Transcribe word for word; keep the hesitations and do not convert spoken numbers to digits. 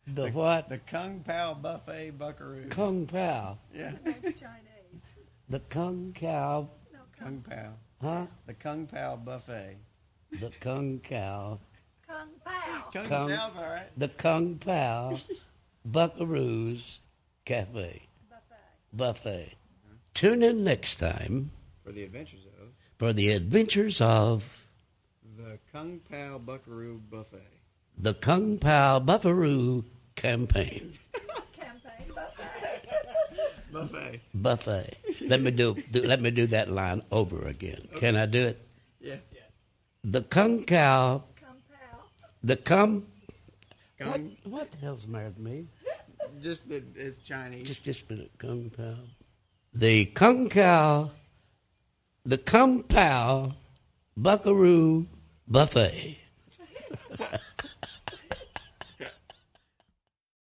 The what? The Kung Pao Buffet Buckaroo. Kung Pao. Yeah. That's Chinese. The Kung Cow. No, Kung Pao. Huh? The Kung Pao Buffet. The Kung Cow. Kung Pao. Kung, Kung- Pao's all right. The Kung Pao Buckaroo's Cafe. Buffet. Buffet. Tune in next time For the adventures of for the adventures of the Kung Pao Buckaroo Buffet. the Kung Pao Buckaroo Campaign. Campaign buffet. Buffet. Buffet. Let me do, do let me do that line over again. Can I do it? Yeah. The Kung Cow, Kung Pao. the Kung. What, Kung, what the hell's the matter with me? just that it's Chinese. Just just a minute, Kung Pao. The Kung Cow, the Kung Pao Buckaroo Buffet.